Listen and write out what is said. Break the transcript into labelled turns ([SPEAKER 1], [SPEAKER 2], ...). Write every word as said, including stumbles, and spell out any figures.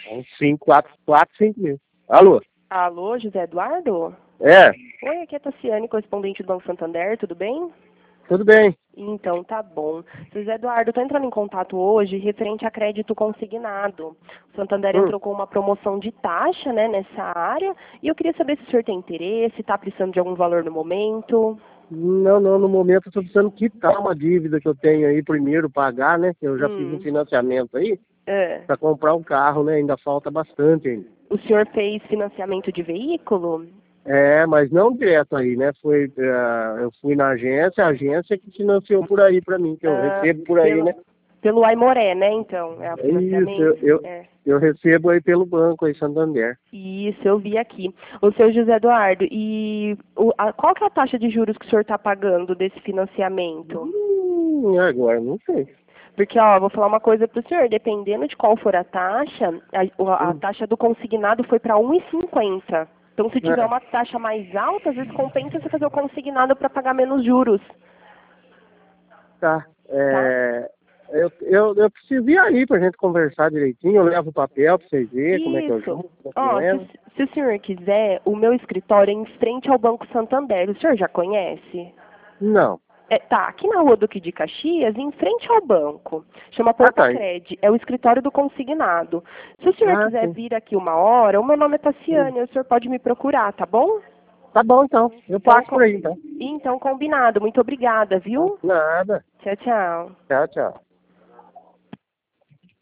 [SPEAKER 1] Uns cinco, quatro, quatro, cinco mil. Alô?
[SPEAKER 2] Alô, José Eduardo?
[SPEAKER 1] É,
[SPEAKER 2] Oi, aqui é a Tassiane, correspondente do Banco Santander, tudo bem?
[SPEAKER 1] tudo bem.
[SPEAKER 2] Então, tá bom. José Eduardo, estou entrando em contato hoje referente a crédito consignado. O Santander
[SPEAKER 1] Hum.
[SPEAKER 2] entrou com uma promoção de taxa, né, nessa área, e eu queria saber se o senhor tem interesse, está precisando de algum valor no momento.
[SPEAKER 1] Não, não, no momento eu tô precisando quitar uma dívida que eu tenho aí primeiro, pagar, né? Eu já fiz um
[SPEAKER 2] Hum.
[SPEAKER 1] financiamento aí
[SPEAKER 2] É.
[SPEAKER 1] para comprar um carro, né? Ainda falta bastante ainda.
[SPEAKER 2] O senhor fez financiamento de veículo?
[SPEAKER 1] É, mas não direto aí, né? Foi, eh, eu fui na agência, a agência que financiou por aí para mim, que eu
[SPEAKER 2] Ah,
[SPEAKER 1] recebo por aí,
[SPEAKER 2] pelo,
[SPEAKER 1] né?
[SPEAKER 2] pelo Aimoré, né, então? É o
[SPEAKER 1] É isso, eu,
[SPEAKER 2] financiamento?
[SPEAKER 1] eu,
[SPEAKER 2] É.
[SPEAKER 1] eu recebo aí pelo banco aí, Santander.
[SPEAKER 2] Isso, eu vi aqui. O seu José Eduardo, e o, a, qual que é a taxa de juros que o senhor está pagando desse financiamento?
[SPEAKER 1] Hum, agora não sei.
[SPEAKER 2] Porque, ó, vou falar uma coisa para o senhor, dependendo de qual for a taxa, a, a
[SPEAKER 1] Hum.
[SPEAKER 2] taxa do consignado foi para um e cinquenta. Então, se tiver
[SPEAKER 1] É,
[SPEAKER 2] uma taxa mais alta, às vezes compensa você fazer o consignado para pagar menos juros,
[SPEAKER 1] tá.
[SPEAKER 2] tá?
[SPEAKER 1] É, eu, eu, eu preciso ir aí pra gente conversar direitinho. Eu levo o papel pra vocês verem como é que eu
[SPEAKER 2] Isso.
[SPEAKER 1] junto, como é que
[SPEAKER 2] Ó, se,
[SPEAKER 1] levo.
[SPEAKER 2] o- se o senhor quiser, o meu escritório é em frente ao Banco Santander. O senhor já conhece?
[SPEAKER 1] Não.
[SPEAKER 2] É, tá, aqui na rua Duque de Caxias, em frente ao banco. Chama
[SPEAKER 1] Ah, tá aí.
[SPEAKER 2] Portacred, é o escritório do consignado. Se o senhor
[SPEAKER 1] Ah,
[SPEAKER 2] quiser
[SPEAKER 1] sim.
[SPEAKER 2] vir aqui uma hora, o meu nome é
[SPEAKER 1] Hum.
[SPEAKER 2] Tassiane, o senhor pode me procurar, tá bom?
[SPEAKER 1] Tá bom, então. Eu
[SPEAKER 2] Então,
[SPEAKER 1] passo
[SPEAKER 2] co-
[SPEAKER 1] por aí, então.
[SPEAKER 2] então combinado. Muito obrigada,
[SPEAKER 1] Tá.
[SPEAKER 2] viu?
[SPEAKER 1] Nada.
[SPEAKER 2] Tchau, tchau.
[SPEAKER 1] Tchau, tchau.